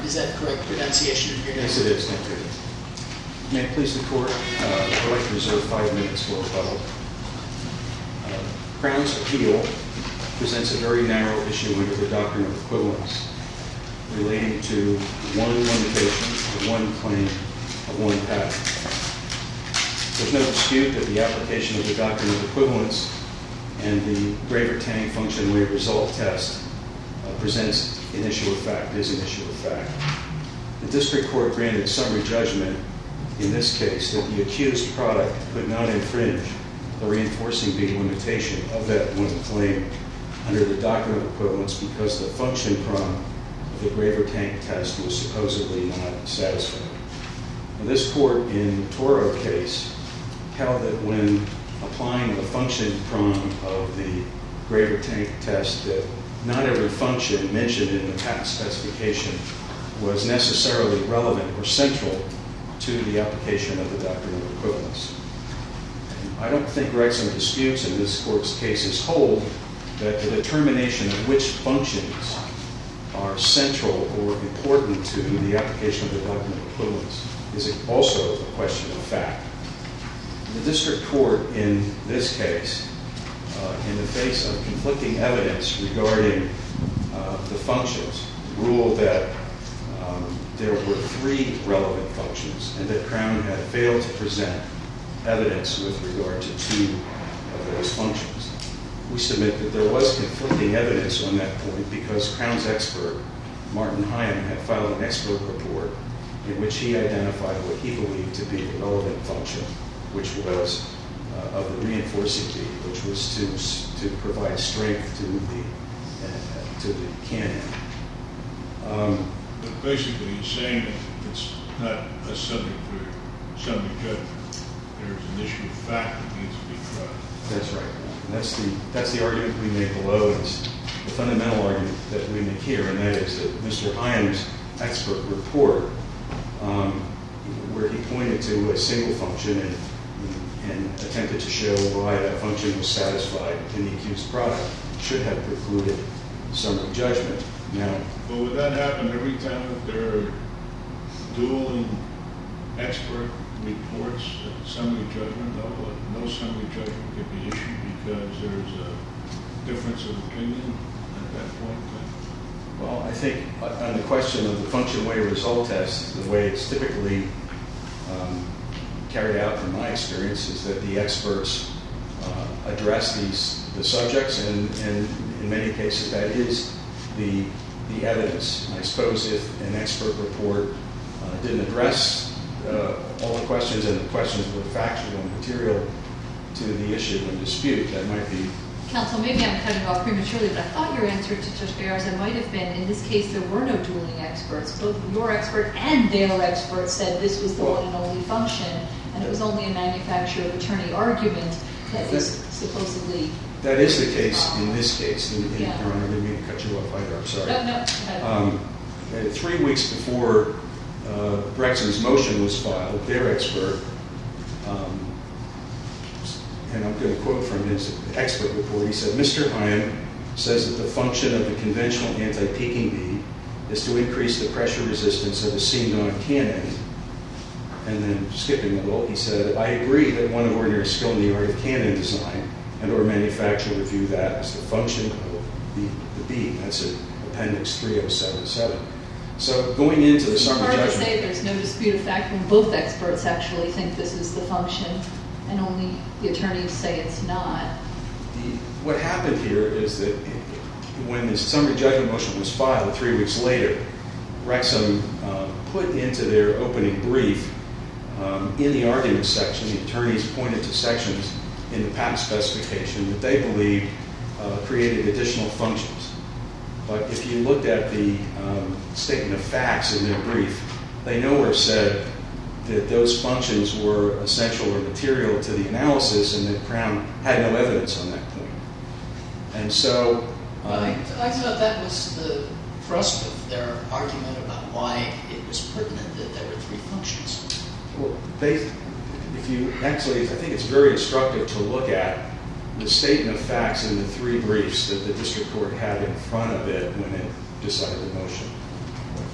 Is that correct pronunciation of your name? Yes, it is. Thank you. May it please the Court, I'd like to reserve 5 minutes for rebuttal. Crown's appeal presents a very narrow issue under the doctrine of equivalence relating to one limitation of one claim of one patent. There's no dispute that the application of the doctrine of equivalence and the Graver-Tang function wave result test presents an issue of fact, is an issue of fact. The district court granted summary judgment in this case that the accused product could not infringe the reinforcing beam limitation of that one claim under the doctrine of equivalence because the function prong of the Graver-Tang test was supposedly not satisfied. Now, this court in the Toro case held that when applying the function prong of the Graver-Tang test that not every function mentioned in the patent specification was necessarily relevant or central to the application of the doctrine of equivalence. And I don't think Rexham disputes in this court's cases hold that the determination of which functions are central or important to the application of the doctrine of equivalence is also a question of fact. The district court in this case, in the face of conflicting evidence regarding the functions, ruled that there were 3 relevant functions and that Crown had failed to present evidence with regard to 2 of those functions. We submit that there was conflicting evidence on that point because Crown's expert, Martin Hyam, had filed an expert report in which he identified what he believed to be the relevant function, which was of the reinforcing beam, which was to provide strength to the cannon. But basically, he's saying that it's not a subject for summary judgment. There's an issue of fact that needs to be tried. That's right. And that's the argument we make below. It's the fundamental argument that we make here, and that is that Mr. Hyam's expert report, where he pointed to a single function and attempted to show why that function was satisfied in the accused product, should have precluded summary judgment. Now, but would that happen every time that there are dueling expert reports at summary judgment level? No summary judgment could be issued because there's a difference of opinion at that point? Well, I think on the question of the function wave result test, the way it's typically carried out in my experience is that the experts address the subjects, and in many cases that is the evidence. I suppose if an expert report didn't address all the questions and the questions were factual and material to the issue and dispute, that might be. Counsel, maybe I'm cutting you off prematurely, but I thought your answer to Judge Bearza might have been, in this case, there were no dueling experts. Both your expert and their expert said this was the one and only function, and it was only a manufacturer of attorney argument that was supposedly. That is the case in this case. Your Honor, I didn't mean to cut you off either. I'm sorry. No. 3 weeks before Brexham's motion was filed, their expert, and I'm going to quote from his expert report, he said, Mr. Hyam says that the function of the conventional anti-peaking bead is to increase the pressure resistance of a seamed-on cannon. And then, skipping a little, he said, I agree that one of ordinary skill in the art of cannon design and or manufacture would view that as the function of the bead. That's in Appendix 3077. So going into the summary judgment. It's hard to say there's no dispute of fact when both experts actually think this is the function and only the attorneys say it's not. What happened here is that when the summary judgment motion was filed 3 weeks later, Rexham put into their opening brief in the argument section, the attorneys pointed to sections in the patent specification that they believed created additional functions. But if you looked at the statement of facts in their brief, they nowhere said that those functions were essential or material to the analysis and that Crown had no evidence on that point. And so. I thought that was the thrust of their argument about why it was pertinent that there were 3 functions. Well, if you actually, I think it's very instructive to look at the statement of facts in the 3 briefs that the district court had in front of it when it decided the motion.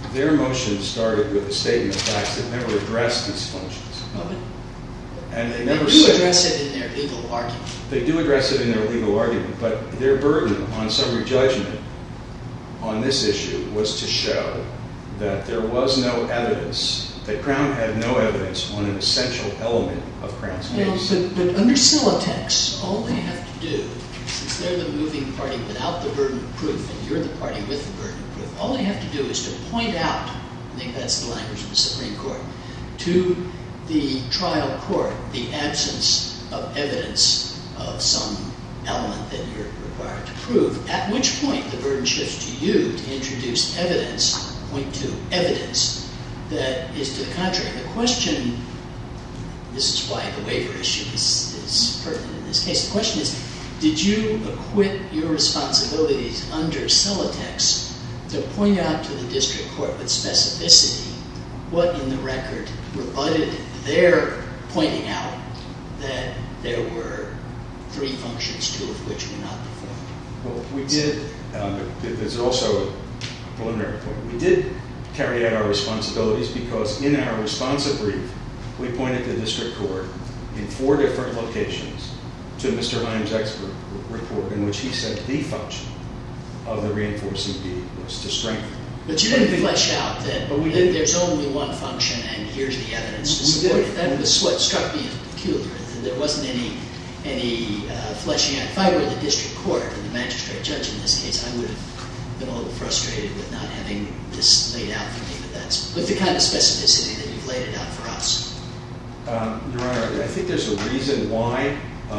their motion started with a statement of facts that never addressed these functions. Well, but And they they never do said... address it in their legal argument. They do address it in their legal argument, but their burden on summary judgment on this issue was to show that there was no evidence, that Crown had no evidence on an essential element of Crown's case. But under Celotex, all they have to do, since they're the moving party without the burden of proof, and you're the party with the burden of proof, all they have to do is to point out, I think that's the language of the Supreme Court, to the trial court the absence of evidence of some element that you're required to prove, at which point the burden shifts to you to introduce evidence, point to evidence that is to the contrary. The question, this is why the waiver issue is pertinent in this case, the question is, did you acquit your responsibilities under Celotex to point out to the district court with specificity what in the record rebutted their pointing out that there were 3 functions, 2 of which were not performed? Well, we did, there's also a preliminary point. We did carry out our responsibilities because in our responsive brief, we pointed the district court in 4 different locations to Mr. Himes' expert report in which he said the function of the reinforcing bead was to strengthen. But you didn't flesh out that, there's only one function and here's the evidence to support it. That was what struck me as peculiar, that there wasn't any fleshing out. If I were the district court and the magistrate judge in this case, I would have been a little frustrated with not having this laid out for me, but that's with the kind of specificity that you've laid it out for us. Your Honor, I think there's a reason why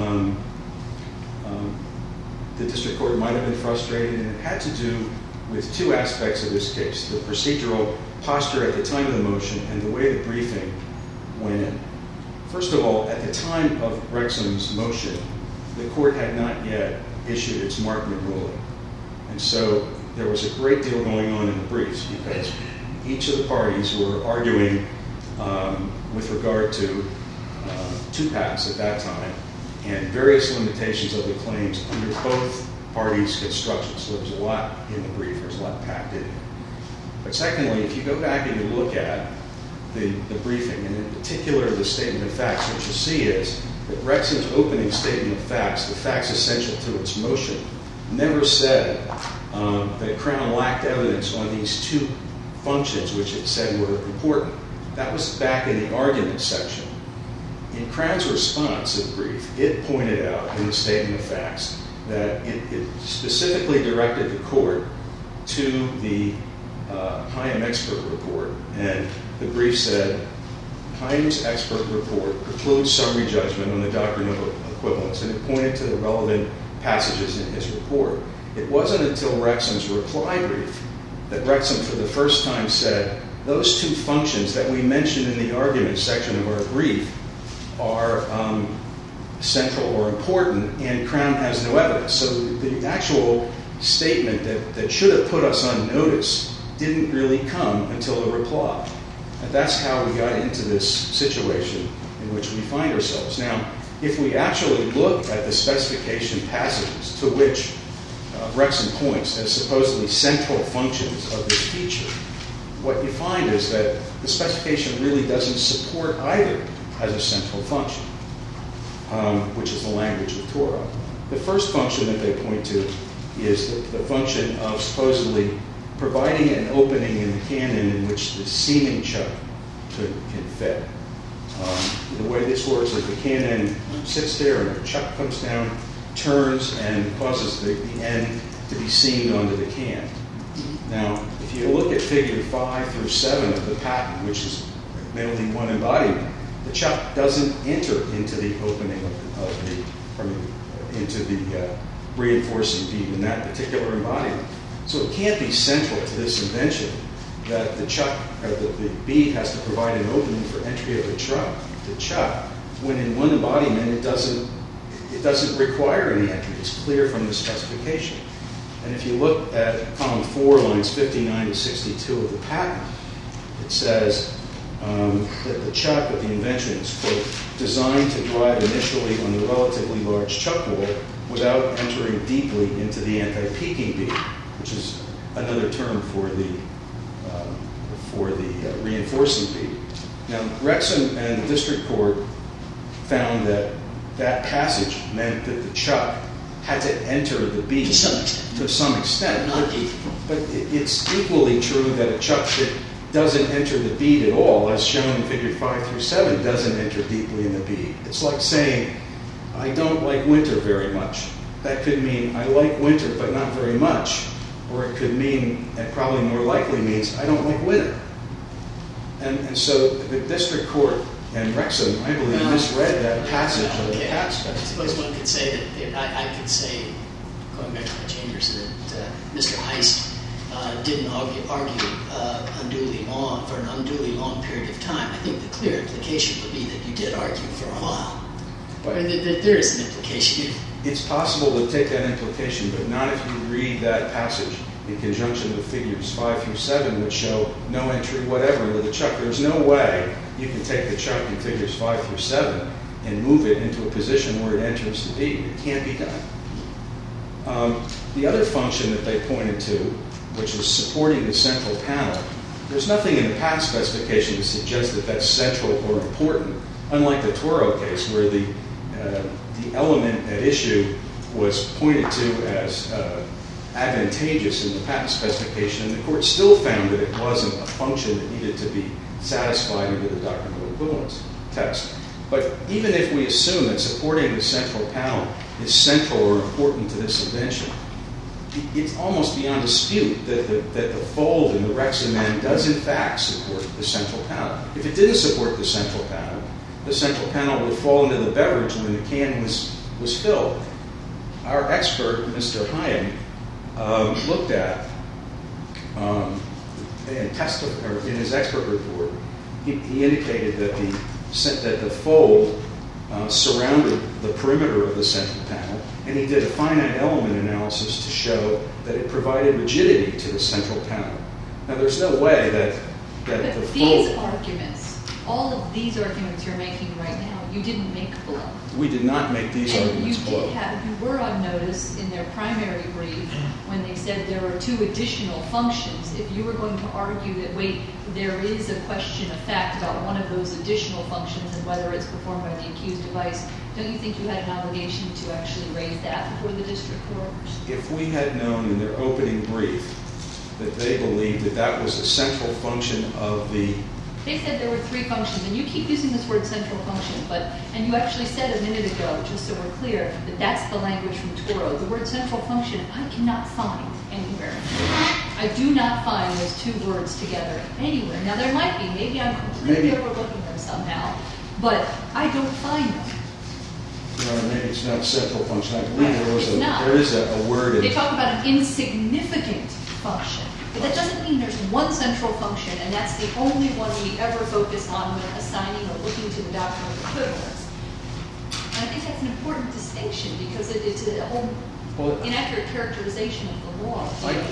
the district court might have been frustrated, and it had to do with 2 aspects of this case: the procedural posture at the time of the motion and the way the briefing went in. First of all, at the time of Rexham's motion, the court had not yet issued its Markman ruling. And so there was a great deal going on in the briefs because each of the parties were arguing with regard to 2 patents at that time and various limitations of the claims under both parties' construction. So there was a lot in the brief, there was a lot packed in. But secondly, if you go back and you look at the briefing, and in particular the statement of facts, what you'll see is that Rexham's opening statement of facts, the facts essential to its motion, never said that Crown lacked evidence on these 2 functions which it said were important. That was back in the argument section. In Crown's response to the brief, it pointed out in the statement of facts that it specifically directed the court to the Himes expert report, and the brief said, Himes expert report precludes summary judgment on the doctrine of equivalence, and it pointed to the relevant passages in his report. It wasn't until Rexham's reply brief that Rexham for the first time said, those 2 functions that we mentioned in the argument section of our brief are central or important, and Crown has no evidence. So the actual statement that should have put us on notice didn't really come until the reply. And that's how we got into this situation in which we find ourselves. Now, if we actually look at the specification passages to which Rexham points as supposedly central functions of this feature, what you find is that the specification really doesn't support either as a central function, which is the language of Torah. The first function that they point to is the function of supposedly providing an opening in the cannon in which the seaming chuck can fit. The way this works is the cannon sits there and the chuck comes down, turns, and causes the end to be seamed onto the can. Now, if you look at figure 5 through 7 of the patent, which is mainly one embodiment, the chuck doesn't enter into the opening into the reinforcing bead in that particular embodiment. So it can't be central to this invention that the chuck, or the bead has to provide an opening for entry of the chuck, when in one embodiment it doesn't require any entry. It's clear from the specification. And if you look at column 4, lines 59 to 62 of the patent, it says that the chuck of the invention is, quote, designed to drive initially on the relatively large chuck wall without entering deeply into the anti-peaking bead, which is another term for the for the reinforcing bead. Now, Rexham and the district court found that that passage meant that the chuck had to enter the bead. To some extent. To some extent. Not deeply. But it's equally true that a chuck that doesn't enter the bead at all, as shown in figure 5 through 7, doesn't enter deeply in the bead. It's like saying, I don't like winter very much. That could mean I like winter, but not very much. Or it could mean, and probably more likely means, I don't like winter. And so the district court and Rexham, I believe, misread that passage of the tax I code. suppose one could say that, I could say, going back to my chambers, that Mr. Heist didn't argue unduly long, for an unduly long period of time. I think the clear implication would be that you did argue for a while. Or that there is an implication. It's possible to take that implication, but not if you read that passage in conjunction with figures 5 through 7, which show no entry whatever into the chuck. There's no way you can take the chuck in figures 5 through 7 and move it into a position where it enters the bead. It can't be done. The other function that they pointed to, which is supporting the central panel, there's nothing in the path specification to suggest that that's central or important, unlike the Toro case, where the element at issue was pointed to as advantageous in the patent specification, and the court still found that it wasn't a function that needed to be satisfied under the doctrinal equivalence test. But even if we assume that supporting the central panel is central or important to this invention, it's almost beyond dispute that the fold in the Rexham end does in fact support the central panel. If it didn't support the central panel would fall into the beverage when the can was filled. Our expert, Mr. Hyam, looked at and testified in his expert report. He indicated that the fold surrounded the perimeter of the central panel, and he did a finite element analysis to show that it provided rigidity to the central panel. Now, there's no way that But the these fold... arguments, all of these arguments you're making right now, you didn't make below. We did not make these arguments below. You were on notice in their primary brief when they said there were two additional functions. If you were going to argue that, wait, there is a question of fact about one of those additional functions and whether it's performed by the accused device, don't you think you had an obligation to actually raise that before the district court? If we had known in their opening brief that they believed that that was a central function of the... They said there were three functions, and you keep using this word central function, and you actually said a minute ago, just so we're clear, that that's the language from Toro. The word central function I cannot find anywhere. I do not find those two words together anywhere. Now, there might be. Maybe I'm completely overlooking them somehow, but I don't find them. Maybe it's not central function. I believe Right. there is a word in... They talk about an insignificant function. But that doesn't mean there's one central function, and that's the only one we ever focus on when assigning or looking to the doctrine of equivalence. And I think that's an important distinction because it's a whole inaccurate characterization of the law.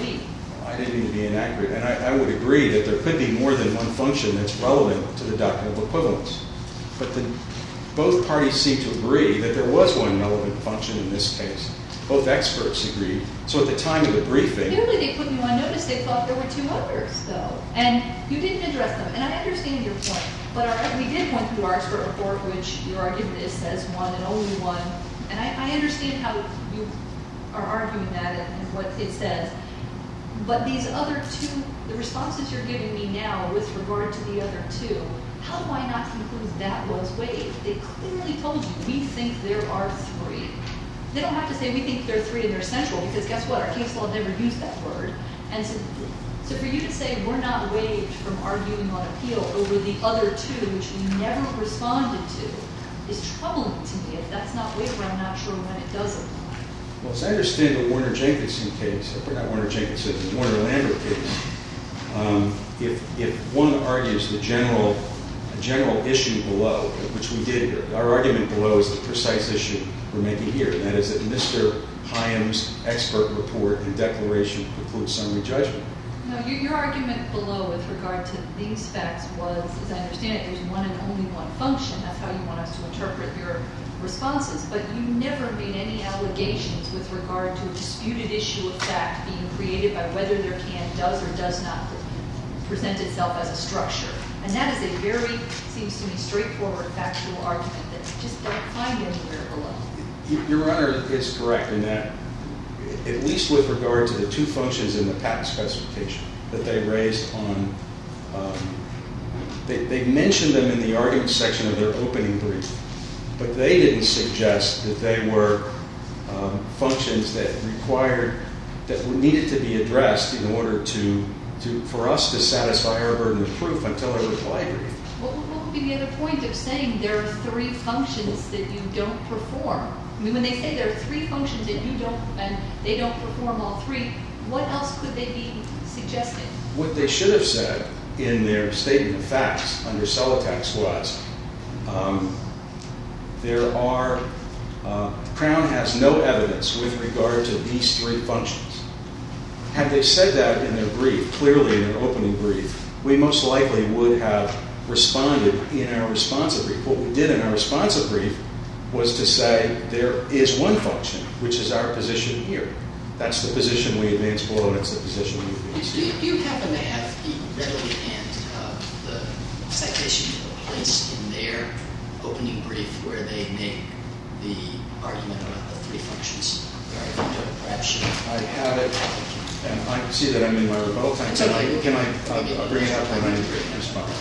I didn't mean to be inaccurate, and I would agree that there could be more than one function that's relevant to the doctrine of equivalence. But both parties seem to agree that there was one relevant function in this case. Both experts agreed. So at the time of the briefing... Clearly they put you on notice. They thought there were two others, though. And you didn't address them. And I understand your point. But we did point through our expert report, which your argument is says one and only one. And I understand how you are arguing that and what it says. But these other two, the responses you're giving me now with regard to the other two, how do I not conclude that was waived? They clearly told you, we think there are three. They don't have to say we think there are three and they're central, because guess what? Our case law never used that word. And so for you to say we're not waived from arguing on appeal over the other two, which we never responded to, is troubling to me. If that's not waiver, I'm not sure when it does apply. Well, as I understand the Warner-Jenkinson case, or not Warner-Jenkinson, the Warner-Lambert case, if one argues the general issue below, which we did here, our argument below is the precise issue we're making here, and that is that Mr. Hyam's expert report and declaration precludes summary judgment. No, your argument below with regard to these facts was, as I understand it, there's one and only one function. That's how you want us to interpret your responses. But you never made any allegations with regard to a disputed issue of fact being created by whether their can does or does not present itself as a structure. And that is a very, seems to me, straightforward factual argument that I just don't find anywhere below. Your Honor is correct in that, at least with regard to the two functions in the patent specification that they raised on, they mentioned them in the argument section of their opening brief, but they didn't suggest that they were functions that needed to be addressed in order for us to satisfy our burden of proof until our reply brief. What would be the other point of saying there are three functions that you don't perform? I mean, when they say there are three functions that you don't, and they don't perform all three, what else could they be suggesting? What they should have said in their statement of facts under Celotex was, Crown has no evidence with regard to these three functions. Had they said that in their brief, clearly in their opening brief, we most likely would have responded in our responsive brief. What we did in our responsive brief was to say there is one function, which is our position here. That's the position we advanced below, and it's the position we advanced here. Do you happen to have readily at hand the citation to the place in their opening brief where they make the argument about the three functions? Perhaps I have it, and I see that I'm in my rebuttal time. Can I bring it up when I respond?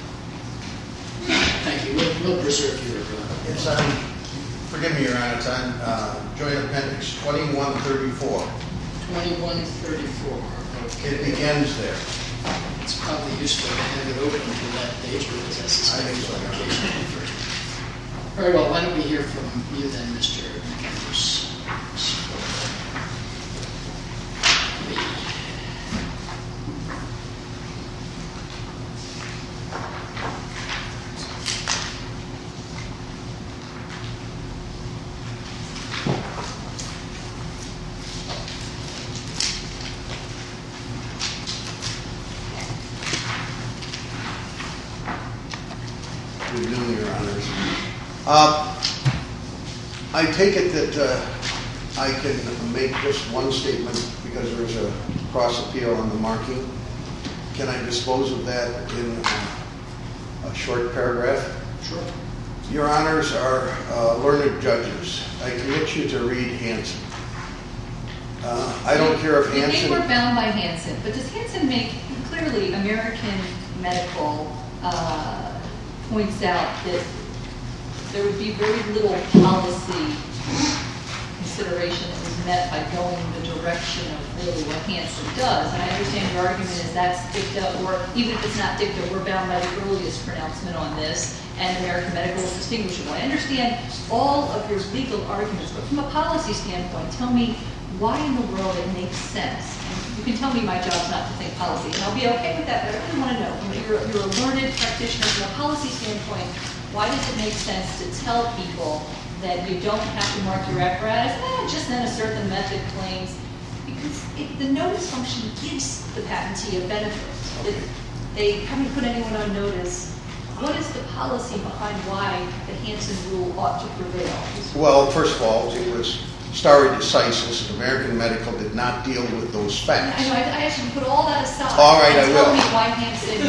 Thank you. We'll preserve your... Yes, forgive me, Your Honor. It's on Joint Appendix 2134. 2134. Okay. It begins there. It's probably useful to have it open to that page because I suspect it's occasionally first. Very well. Why don't we hear from you then, Mr. Andrews? Good noon, Your Honors. I take it that I can make just one statement because there's a cross appeal on the marking. Can I dispose of that in a short paragraph? Sure. Your Honors are learned judges. I commit you to read Hansen. I don't care if Hansen... They were bound by Hansen, but does Hansen make, clearly American Medical points out that there would be very little policy consideration that was met by going the direction of really what Hansen does. And I understand your argument is that's dicta, or even if it's not dicta, we're bound by the earliest pronouncement on this, and American Medical is distinguishable. I understand all of your legal arguments, but from a policy standpoint, tell me why in the world it makes sense. And you can tell me my job's not to think policy, and I'll be okay with that, but I really want to know, you're a learned practitioner from a policy standpoint, why does it make sense to tell people that you don't have to mark your apparatus, just then assert the method claims? Because the notice function gives the patentee a benefit. They haven't put anyone on notice. What is the policy behind why the Hansen rule ought to prevail? Well, first of all, it was stare decisis. American Medical did not deal with those facts. I know, I actually put all that aside. All right, I will. Tell me why Hansen...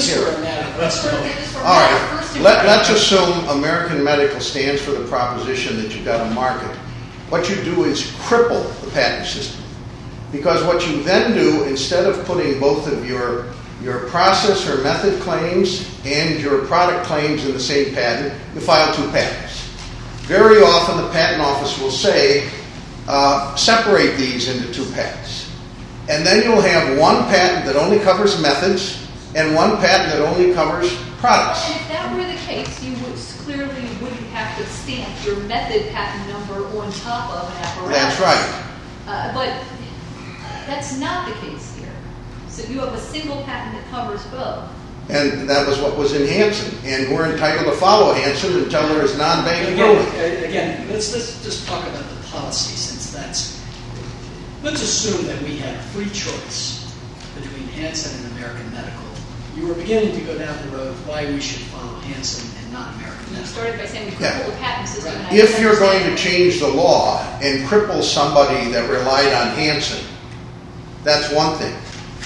All right, let's assume American Medical stands for the proposition that you've got to market. What you do is cripple the patent system. Because what you then do, instead of putting both of your process or method claims and your product claims in the same patent, you file two patents. Very often the patent office will say, separate these into two patents. And then you'll have one patent that only covers methods and one patent that only covers products. And if that were the case, you would clearly wouldn't have to stamp your method patent number on top of an apparatus. That's right. But that's not the case here. So you have a single patent that covers both. And that was what was in Hansen. And we're entitled to follow Hansen until there is non-banking ruling. Again, let's just talk about the policy, since that's... Let's assume that we had free choice between Hansen and American Medical. You were beginning to go down the road of why we should follow Hansen and not American Medical. You started by saying we cripple the patent system. Right. If you're going to change the law and cripple somebody that relied on Hansen, that's one thing.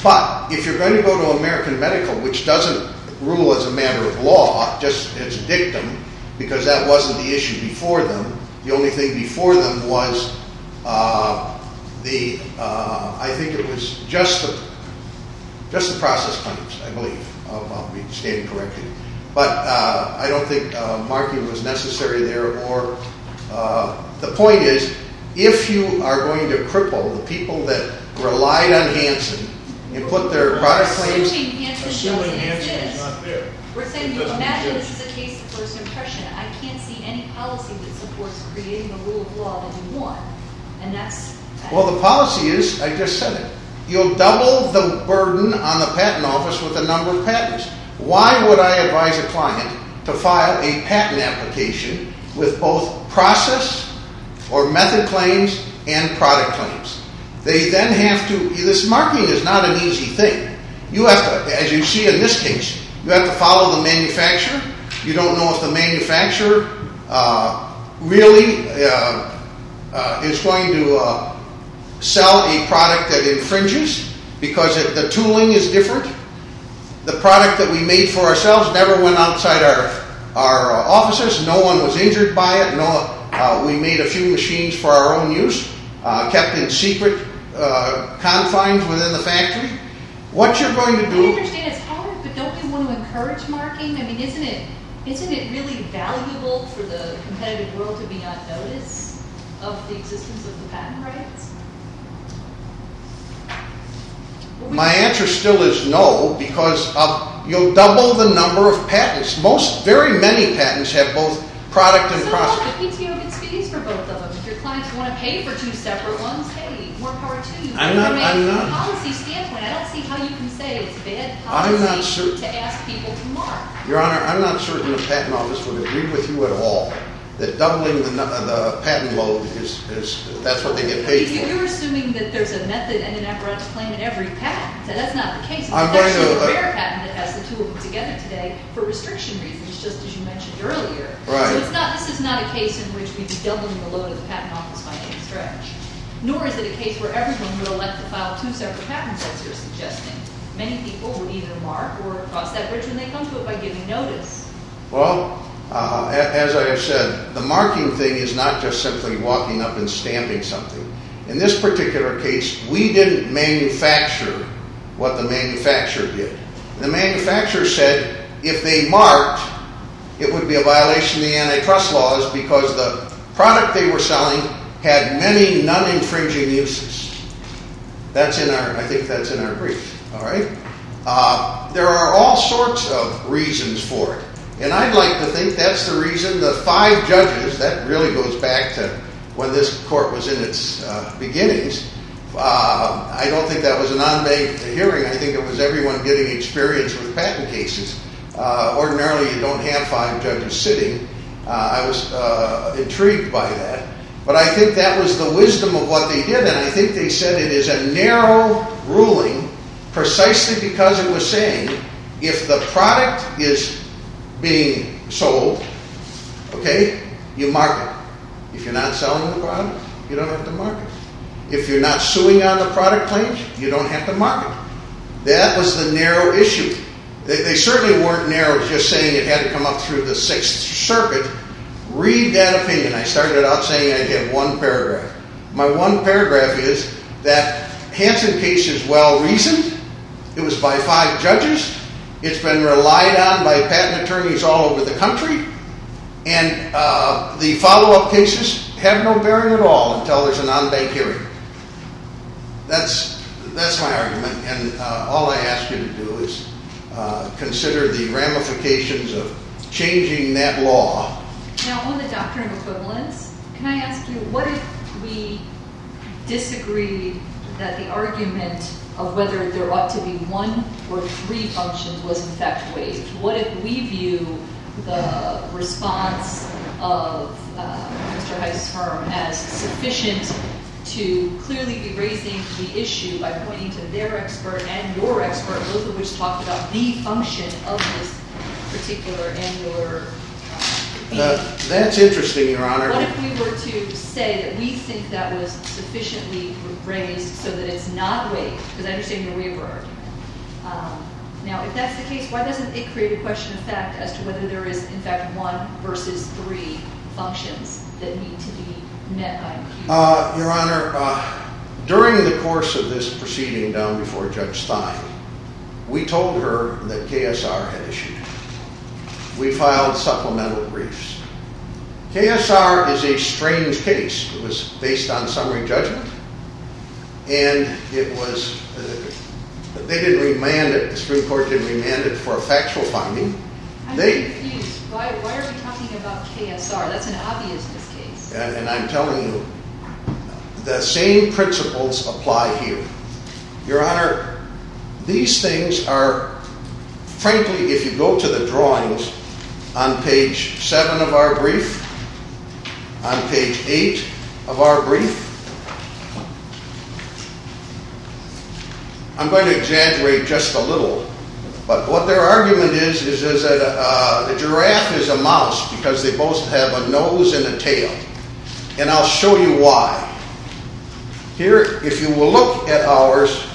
But if you're going to go to American Medical, which doesn't rule as a matter of law, just as a dictum, because that wasn't the issue before them. The only thing before them was I think it was just the process claims, I believe. I'll be standing corrected. But I don't think marking was necessary there. Or the point is, if you are going to cripple the people that relied on Hansen and put their product claims... Assuming Hansen is not there. We're saying, you imagine this is a case of first impression. I can't see any policy that supports creating a rule of law that you want. And that's... Well, the policy is, I just said it, you'll double the burden on the patent office with a number of patents. Why would I advise a client to file a patent application with both process or method claims and product claims? They then have to, this marking is not an easy thing. You have to, as you see in this case, you have to follow the manufacturer. You don't know if the manufacturer really is going to sell a product that infringes because the tooling is different. The product that we made for ourselves never went outside our offices. No one was injured by it. We made a few machines for our own use, kept in secret confines within the factory. What you're going to do... I understand it's hard, but don't we want to encourage marking? I mean, isn't it really valuable for the competitive world to be on notice of the existence of the patent rights? My answer still is no, because you'll double the number of patents. Very many patents have both product and process. So the PTO gets fees for both of them. If your clients want to pay for two separate ones, hey, more power to you. I'm not. From a policy standpoint, I don't see how you can say it's bad policy to ask people to mark. Your Honor, I'm not certain the patent office would agree with you at all that doubling the patent load is that's what they get paid for. You're assuming that there's a method and an apparatus claim in every patent. So that's not the case. It's I'm going actually to a rare patent that has the two of them together today for restriction reasons, just as you mentioned earlier. Right. So this is not a case in which we'd be doubling the load of the patent office by any stretch. Nor is it a case where everyone would elect to file two separate patents, as you're suggesting. Many people would either mark or cross that bridge when they come to it by giving notice. Well, as I have said, the marking thing is not just simply walking up and stamping something. In this particular case, we didn't manufacture what the manufacturer did. The manufacturer said if they marked, it would be a violation of the antitrust laws because the product they were selling had many non-infringing uses. I think that's in our brief. All right. There are all sorts of reasons for it. And I'd like to think that's the reason the 5 judges, that really goes back to when this court was in its beginnings. I don't think that was an on-bank hearing. I think it was everyone getting experience with patent cases. Ordinarily, you don't have 5 judges sitting. I was intrigued by that. But I think that was the wisdom of what they did, and I think they said it is a narrow ruling precisely because it was saying if the product is being sold, okay, you mark it. If you're not selling the product, you don't have to mark it. If you're not suing on the product claims, you don't have to mark it. That was the narrow issue. They certainly weren't narrow just saying it had to come up through the Sixth Circuit. Read that opinion. I started out saying I'd have 1 paragraph. My 1 paragraph is that Hansen case is well-reasoned. It was by 5 judges. It's been relied on by patent attorneys all over the country. And the follow-up cases have no bearing at all until there's an on-bank hearing. That's my argument. And all I ask you to do is consider the ramifications of changing that law. Now, on the doctrine of equivalence, can I ask you, what if we disagreed that the argument of whether there ought to be 1 or 3 functions was in fact waived? What if we view the response of Mr. Heiss's firm as sufficient to clearly be raising the issue by pointing to their expert and your expert, both of which talked about the function of this particular annular That's interesting, Your Honor. What if we were to say that we think that was sufficiently raised so that it's not waived? Because I understand your waiver argument. Now, if that's the case, why doesn't it create a question of fact as to whether there is, in fact, 1 versus 3 functions that need to be met by an accused? Your Honor, during the course of this proceeding down before Judge Stein, we told her that KSR had issued. We filed supplemental briefs. KSR is a strange case. It was based on summary judgment, and it was, they didn't remand it, the Supreme Court didn't remand it for a factual finding. I'm confused. Why are we talking about KSR? That's an obviousness case. And I'm telling you, the same principles apply here. Your Honor, these things are, frankly, if you go to the drawings on page 7 of our brief, on page 8 of our brief, I'm going to exaggerate just a little, but what their argument is that the giraffe is a mouse because they both have a nose and a tail. And I'll show you why. Here, if you will look at ours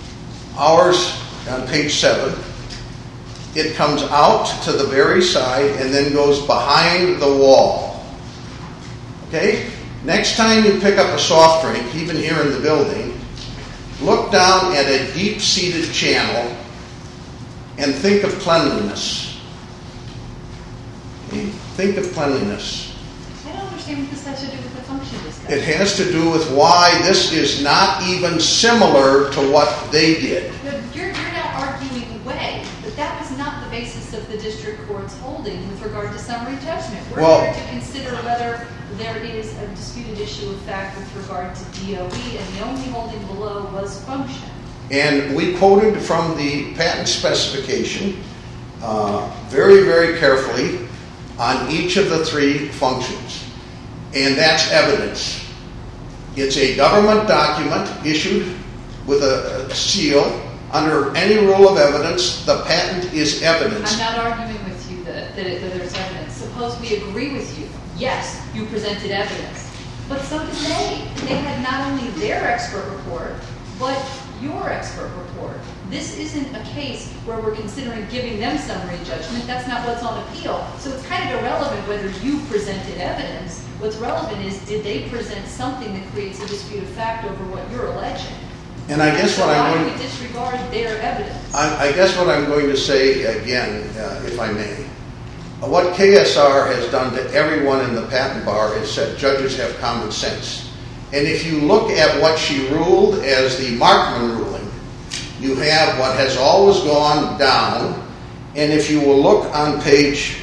on page 7, it comes out to the very side and then goes behind the wall. Okay? Next time you pick up a soft drink, even here in the building, look down at a deep-seated channel and think of cleanliness. Okay? Think of cleanliness. I don't understand what this has to do with the function discussion. It has to do with why this is not even similar to what they did. You're now arguing away, but that was not the basis of the district court's holding with regard to summary judgment. We're here to consider whether there is a disputed issue of fact with regard to DOE, and the only holding below was function. And we quoted from the patent specification very, very carefully on each of the 3 functions. And that's evidence. It's a government document issued with a seal. Under any rule of evidence, the patent is evidence. I'm not arguing with you that there's evidence. Suppose we agree with you. Yes, you presented evidence. But so did they. They had not only their expert report, but your expert report. This isn't a case where we're considering giving them summary judgment. That's not what's on appeal. So it's kind of irrelevant whether you presented evidence. What's relevant is, did they present something that creates a dispute of fact over what you're alleging? And I guess what I'm going to... Why do we disregard their evidence? I guess what I'm going to say again, if I may, what KSR has done to everyone in the patent bar is said judges have common sense. And if you look at what she ruled as the Markman ruling, you have what has always gone down. And if you will look on page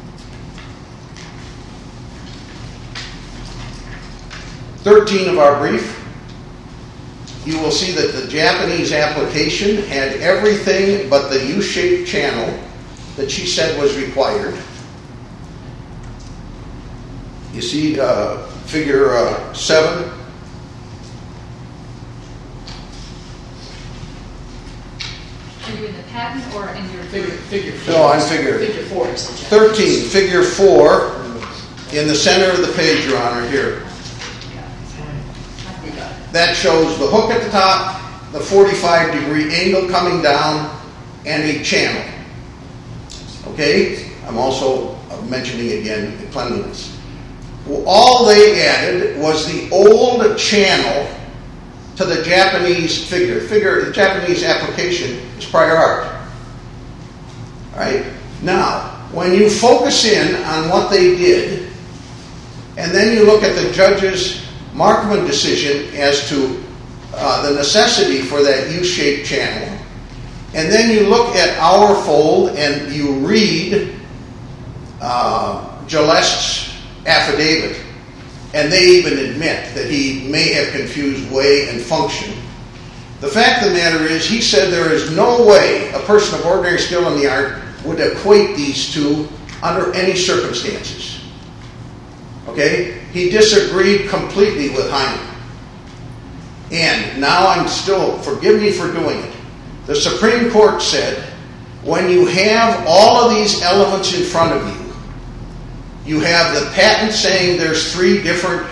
13 of our brief, you will see that the Japanese application had everything but the U-shaped channel that she said was required. You see figure 7. Are you in the patent or in your figure 4? No, I'm figure 4 is the Japanese. 13, figure 4, in the center of the page, Your Honor, here. That shows the hook at the top, the 45-degree angle coming down, and a channel. Okay? I'm also mentioning again the cleanliness. Well, all they added was the old channel to the Japanese figure. The Japanese application is prior art. All right? Now, when you focus in on what they did, and then you look at the judge's Markman decision as to the necessity for that U-shaped channel, and then you look at our fold and you read Gillespie's affidavit, and they even admit that he may have confused way and function. The fact of the matter is, he said there is no way a person of ordinary skill in the art would equate these two under any circumstances. Okay? He disagreed completely with Hyman. And now I'm still, forgive me for doing it. The Supreme Court said, when you have all of these elements in front of you, You have the patent saying there's 3 different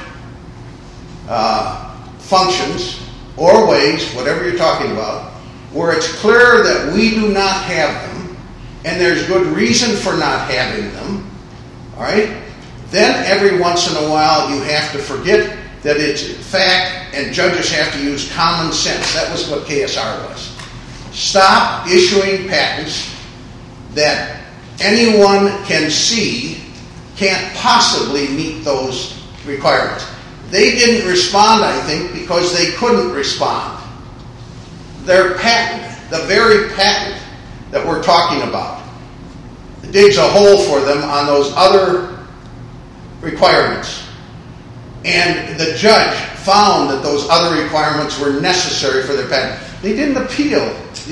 functions or ways, whatever you're talking about, where it's clear that we do not have them, and there's good reason for not having them, all right? Then every once in a while you have to forget that it's fact, and judges have to use common sense. That was what KSR was. Stop issuing patents that anyone can see can't possibly meet those requirements. They didn't respond, I think, because they couldn't respond. Their patent, the very patent that we're talking about, digs a hole for them on those other requirements. And the judge found that those other requirements were necessary for their patent. They didn't appeal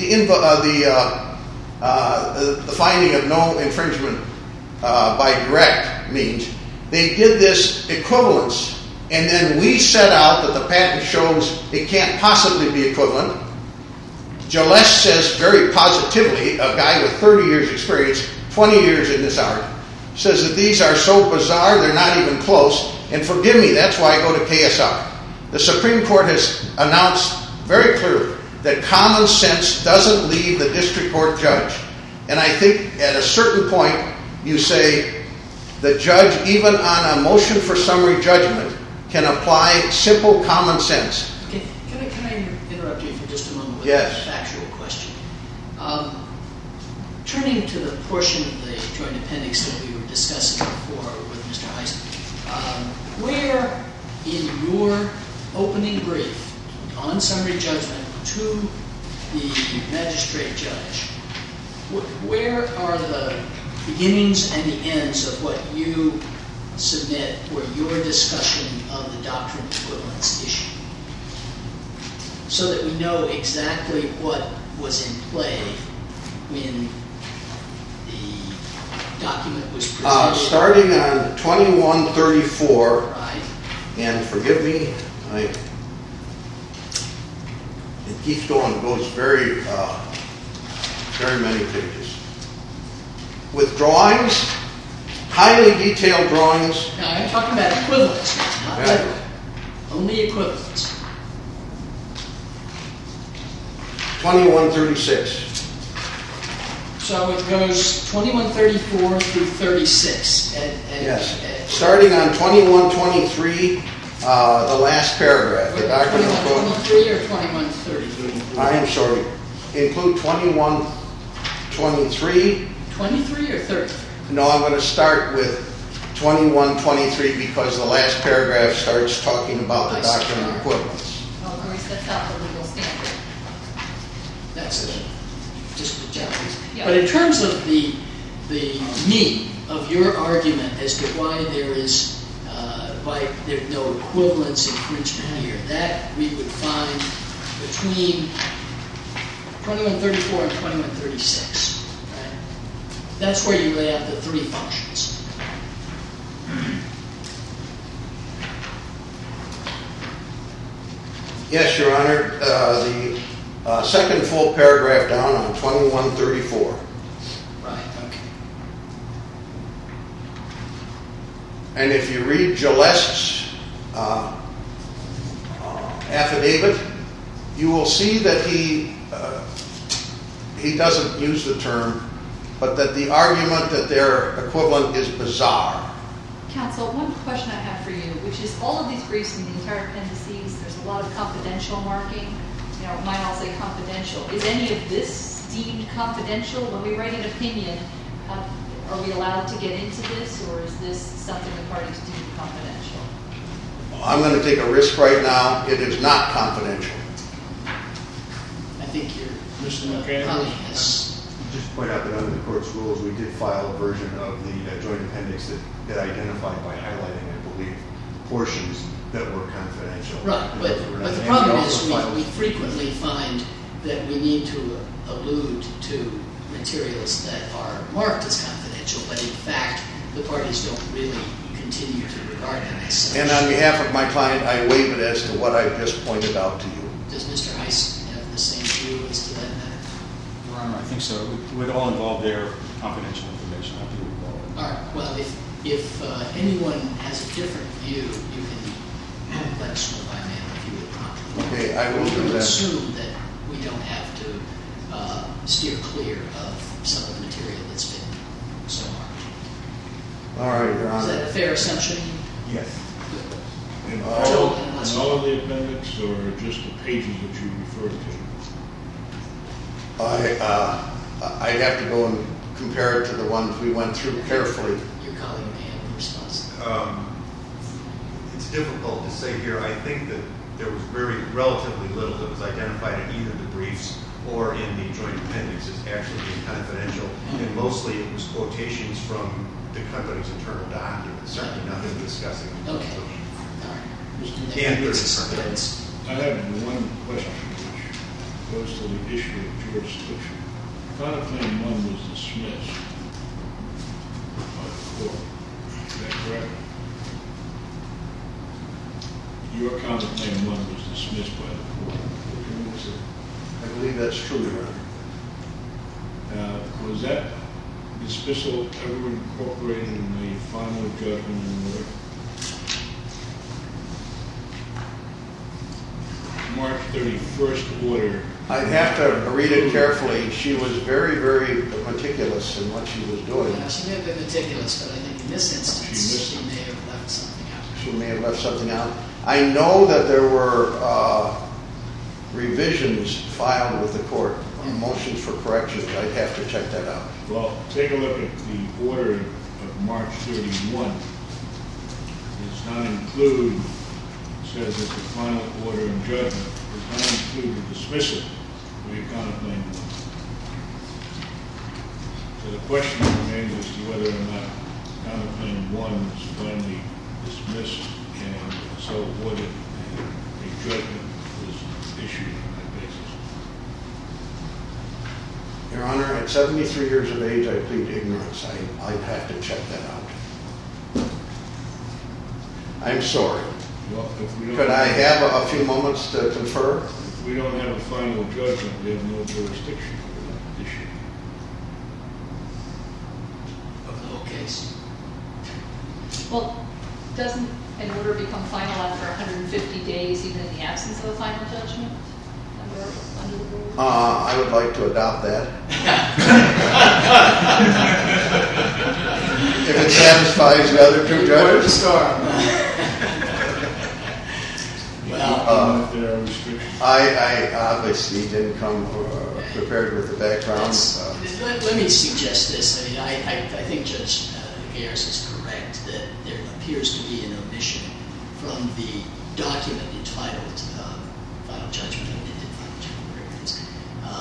the finding of no infringement by direct means. They did this equivalence, and then we set out that the patent shows it can't possibly be equivalent. Gillespie says very positively, a guy with 30 years experience, 20 years in this art, says that these are so bizarre they're not even close. And forgive me, that's why I go to KSR. The Supreme Court has announced very clearly that common sense doesn't leave the district court judge. And I think at a certain point you say the judge, even on a motion for summary judgment, can apply simple common sense. Okay. Can I interrupt you for just a moment with Yes. a factual question? Turning to the portion of the joint appendix that we were discussing before with Mr. Heisen, where in your opening brief on summary judgment to the magistrate judge, where are the beginnings and the ends of what you submit were your discussion of the doctrine of equivalence issue? So that we know exactly what was in play when the document was presented. Starting on 2134, Right. and forgive me, it keeps going. It goes very many pages. With drawings, highly detailed drawings. Now, I'm talking about equivalence, not Yeah. letter. Only equivalence. 2136. So it goes 2134 through 36. Yes. Starting on 2123, the last paragraph. The doctrine of equivalence. 2123 or 2130? I am sorry. Include 2123. 23 or 30? No, I'm going to start with 2123 because the last paragraph starts talking about the doctrine of equivalence. Well, Maurice, that's not the legal standard. That's it. Just the Japanese. Yeah. But in terms of the meat of your argument as to why there's no equivalence infringement here, that we would find between 2134 and 2136. Right? That's where you lay out the 3 functions. Yes, Your Honor. The second full paragraph down on 2134. Right, okay. And if you read Gillespie's affidavit, you will see that he doesn't use the term, but that the argument that they're equivalent is bizarre. Counsel, one question I have for you, which is all of these briefs in the entire appendices, there's a lot of confidential marking. You know, mine all say confidential. Is any of this deemed confidential? When we write an opinion, are we allowed to get into this, or is this something the parties deem confidential? I'm going to take a risk right now. It is not confidential. I think you're Mr. McCann? has. Just point out that under the court's rules, we did file a version of the joint appendix that identified by highlighting, I believe, portions that were confidential. Right, but the problem is we frequently find that we need to allude to materials that are marked as confidential, but in fact, the parties don't really continue to regard them as such. And on behalf of my client, I waive it as to what I've just pointed out to you. Does Mr. Heiss have the same view as to that matter? Your Honor, I think so. It would all involve their confidential information. I think it would involve it. All right, well, if if anyone has a different view, you can let us know by mail if you would promptly. Okay, I will do We that. assume that we don't have to steer clear of some of the material that's been so marked. All right, Your Is that Honor. a fair assumption? Yes. In Joe, all of the appendix or just the pages that you referred to? I'd have to go and compare it to the ones we went through carefully. Your colleague may have a response. It's difficult to say here. I think that there was relatively little that was identified in either the briefs or in the joint appendix as actually being confidential, and mostly it was quotations from the company's internal documents, certainly nothing discussing. Okay. All right. And there's I have one question which goes to the issue of jurisdiction. Counterclaim 1 was dismissed by the court. Is that correct? Your counterclaim 1 was dismissed by the court. I believe that's true, Your Honor. Was that dismissal ever incorporated in the final judgment in order? March 31st order. I'd have to read it carefully. She was very, very meticulous in what she was doing. She may have been meticulous, but I think in this instance, she may have left something out. She may have left something out. I know that there were revisions filed with the court, motions for corrections. I'd have to check that out. Well, take a look at the order of March 31. It does not include, says that the final order and judgment does not include the dismissal of your counterclaim 1. So the question remains as to whether or not counterclaim 1 was finally dismissed and so awarded, and a judgment was issued on that basis. Your Honor, at 73 years of age, I plead ignorance. I'd have to check that out. I'm sorry. Well, if we don't Could I have a few moments to confer? If we don't have a final judgment, we have no jurisdiction over that issue. Of the whole case. Well, doesn't an order become final after 150 days, even in the absence of a final judgment? Under the rules? I would like to adopt that. If it satisfies the other two judges. Well, If there are restrictions. I obviously didn't come prepared with the background. let me suggest this. I mean, I think Judge Garris is correct that there appears to be an omission from the document entitled Final Judgment, amended Final Judgment, whatever it is.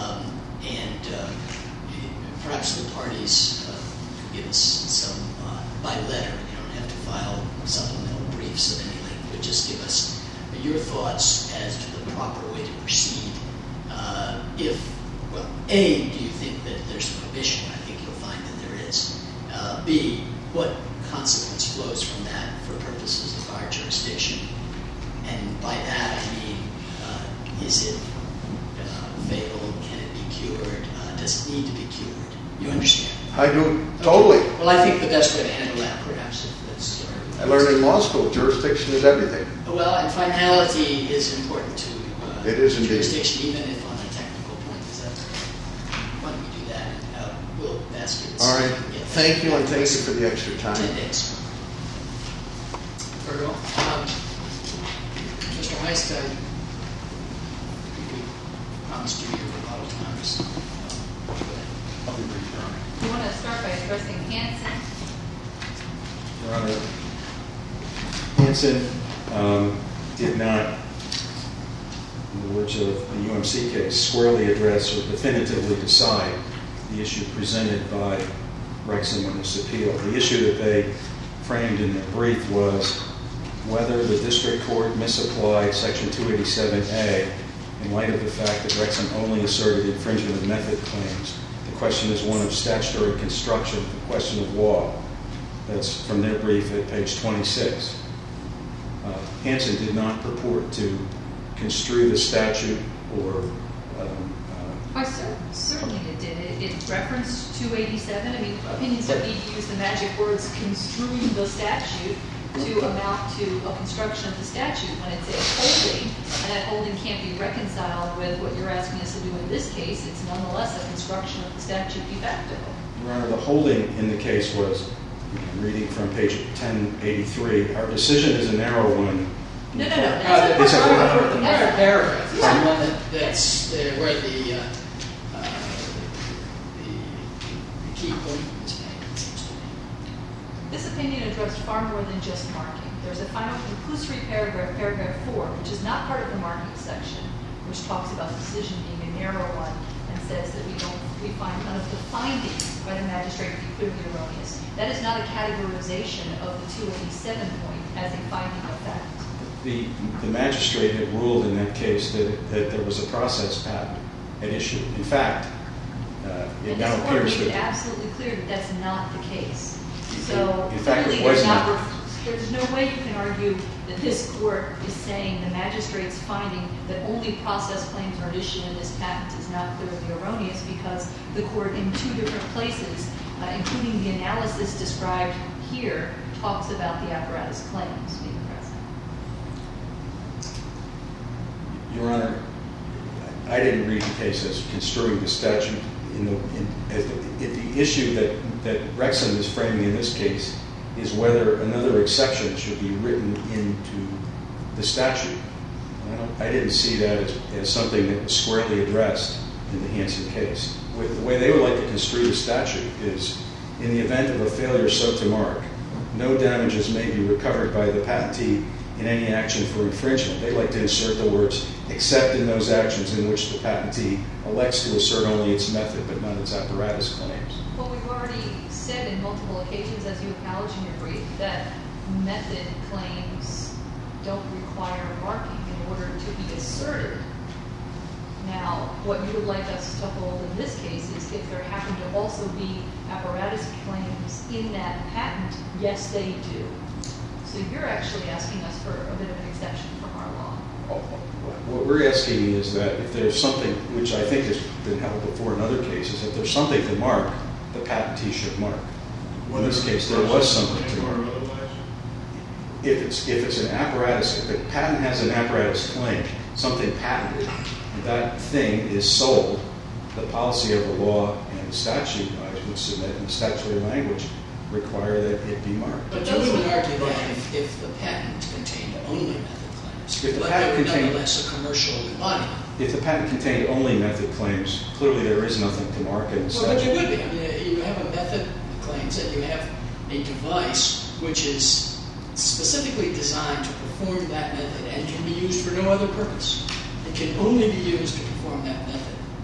Perhaps the parties could give us some, by letter, you don't have to file supplemental briefs of any length, but just give us your thoughts as to the proper way to proceed. A, do you think that there's an omission? I think you'll find that there is. B, what consequence flows from that for purposes of our jurisdiction? And by that I mean, is it fatal? Can it be cured? Does it need to be cured? You understand? I do, totally. Okay. Well, I think the best way to handle that, perhaps, if that's... I learned in law school, jurisdiction is everything. Well, and finality is important to It is indeed. jurisdiction, even if on a technical point. Is that, why don't we do that? We'll ask you. All right. Thank you, and thank you for the extra time. 10 days. Very well. Mr. Heist, we promised you your rebuttal time. So, go ahead. I'll be brief, Your Honor. You want to start by addressing Hansen? Your Honor, Hansen did not, in the words of the UMC case, squarely address or definitively decide the issue presented by Rexham in this appeal. The issue that they framed in their brief was whether the district court misapplied Section 287A in light of the fact that Rexham only asserted infringement of method claims. The question is one of statutory construction, the question of law. That's from their brief at page 26. Hansen did not purport to construe the statute or Certainly it did. It referenced 287. I mean, opinions don't need to use the magic words construing the statute to amount to a construction of the statute. When it's a holding, and that holding can't be reconciled with what you're asking us to do in this case, it's nonetheless a construction of the statute de facto. Your Honor, the holding in the case was, I'm reading from page 1083, our decision is a narrow one. No. It's a paragraph. It's Yeah. the one that's where the key point is made, it seems to me. This opinion addressed far more than just marking. There's a final conclusory paragraph, paragraph 4, which is not part of the marking section, which talks about the decision being a narrow one and says that we find none of the findings by the magistrate to be clearly erroneous. That is not a categorization of the 287 point as a finding of fact. The magistrate had ruled in that case that there was a process patent at issue. In fact, it now appears made it that absolutely clear that that's not the case. So in fact, clearly it was they're not. there's no way you can argue that this court is saying the magistrate's finding that only process claims are at issue in this patent is not clearly erroneous, because the court in two different places, including the analysis described here, talks about the apparatus claims being present. Your Honor, I didn't read the case as construing the statute. The issue that Rexham is framing in this case is whether another exception should be written into the statute. I didn't see that as something that was squarely addressed in the Hansen case. The way they would like to construe the statute is, in the event of a failure so to mark, no damages may be recovered by the patentee in any action for infringement. They'd like to insert the words, except in those actions in which the patentee elects to assert only its method but not its apparatus claims. Well, we've already said in multiple occasions, as you acknowledge in your brief, that method claims don't require marking in order to be asserted. Now, what you would like us to hold in this case is if there happen to also be apparatus claims in that patent, yes, they do. So you're actually asking us for a bit of an exception from our law. What we're asking is that if there's something, which I think has been held before in other cases, if there's something to mark, the patentee should mark. In this case, there was something to mark. If it's an apparatus, if the patent has an apparatus claim, something patented, and that thing is sold, the policy of the law and the statute, I would submit, in the statutory language, require that it be marked. But you wouldn't argue that if the patent contained only method claims, If the but patent they were contained- nonetheless a commercial embodiment. If the patent contained only method claims, clearly there is nothing to mark in the Well, but you statute. would be. I mean, you have a method claims and you have a device which is specifically designed to perform that method and can be used for no other purpose. It can only be used to perform that method.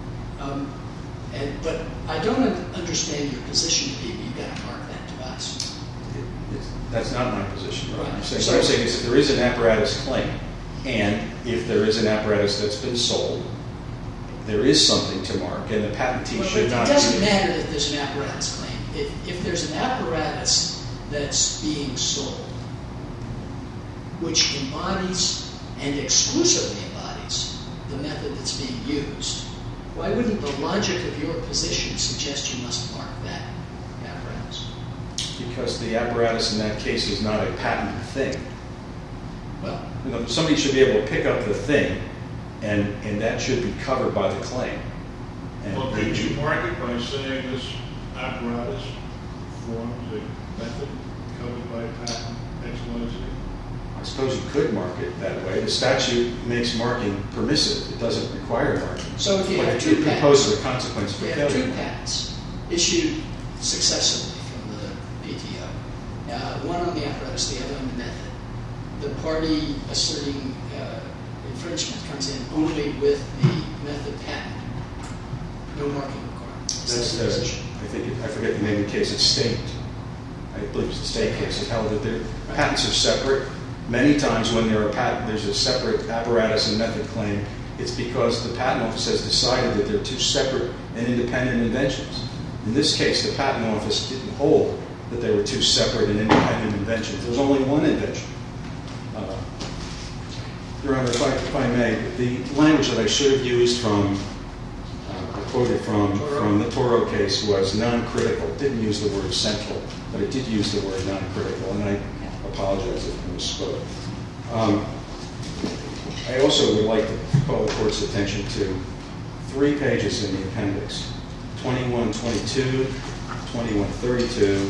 But I don't understand your position to be you've got to mark that device. That's not my position. Right? Right. What I'm saying is if there is an apparatus claim, and if there is an apparatus that's been sold, there is something to mark, and the patentee Well, should not it doesn't be... matter that there's an apparatus claim. If there's an apparatus that's being sold, which embodies and exclusively embodies the method that's being used, why wouldn't the logic of your position suggest you must mark that apparatus? Because the apparatus in that case is not a patented thing. Well, Somebody should be able to pick up the thing, and that should be covered by the claim. And Well, could you mark it by saying this apparatus forms a method covered by patent X, Y, Z? I suppose you could mark it that way. The statute makes marking permissive. It doesn't require marking. so if you But have it two patents, imposes a consequence for you have two failure. patents issued successively from the PTO, one on the apparatus, the other on the method. The party asserting infringement comes in only with the method patent. No marking requirement. That's I forget the name of the case. It's State. I believe it's the State case. It held that their patents are separate. Many times when there's a separate apparatus and method claim, it's because the patent office has decided that they're two separate and independent inventions. In this case, the patent office didn't hold that they were two separate and independent inventions. There was only one invention. Your Honor, if I may, the language that I should have used from the quoted from the Toro case was non-critical. It didn't use the word central, but it did use the word non-critical, and I apologize if I misspoke. I also would like to call the court's attention to 3 pages in the appendix, 2122, 2132,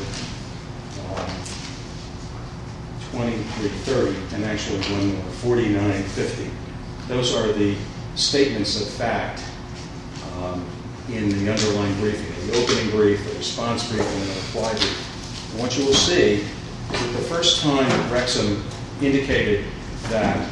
2330, and actually one more, 4950. Those are the statements of fact in the underlying briefing, the opening brief, the response brief, and the reply brief. And what you will see is that the first time Rexham indicated that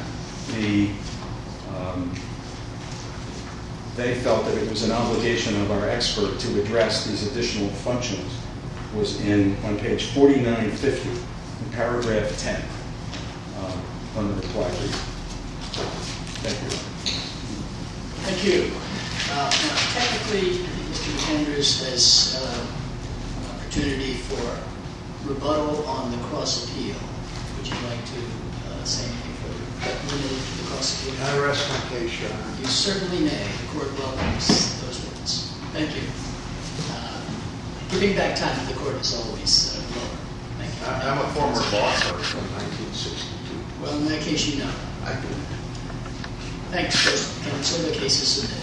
they felt that it was an obligation of our expert to address these additional functions was on page 4950, in paragraph 10, on the reply brief. Thank you. Thank you. Now, technically, Mr. McAndrews has an opportunity for rebuttal on the cross appeal. Would you like to say anything further? Limited to the cross appeal? I rest my case, Your Honor. You certainly may. The court welcomes those words. Thank you. Giving back time to the court is always lower. Thank you. I'm a former law clerk from 1962. Well, in that case, you know. I do. Thanks, counsel. The case is submitted.